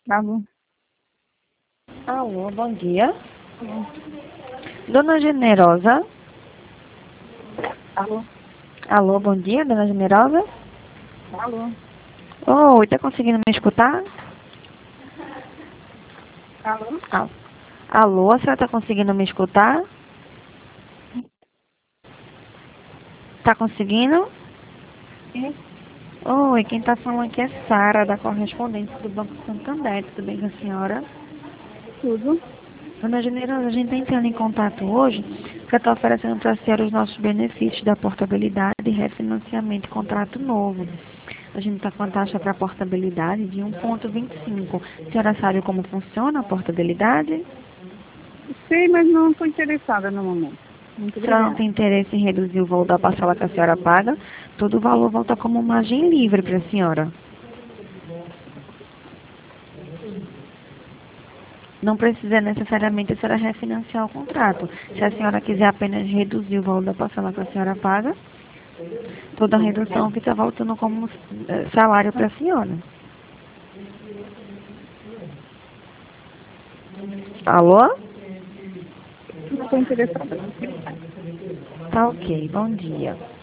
Alô? Alô, bom dia. Alô? Dona Generosa. Alô? Alô, bom dia, Dona Generosa. Alô? Oi, tá conseguindo me escutar? Alô? Ah, alô, a senhora tá conseguindo me escutar? Tá conseguindo? Sim, Oi, quem tá falando aqui é Sara, da correspondência do Banco Santander. Tudo bem com a senhora? tudo. Dona Generosa, a gente tá entrando em contato hoje para estar oferecendo para a senhora os nossos benefícios da portabilidade e refinanciamento e contrato novo. A gente está com a taxa para portabilidade de 1,25. A senhora sabe como funciona a portabilidade? Sei, mas não estou interessada no momento. Muito A senhora não obrigada. tem interesse em reduzir o valor da parcela que a senhora paga? Todo o valor volta como margem livre para a senhora. Não precisa necessariamente a senhora refinanciar o contrato. Se a senhora quiser apenas reduzir o valor da parcela que a senhora paga, toda a redução fica voltando como salário para a senhora. Alô? Não estou interessada. Muito obrigada. Tá ok, bom dia.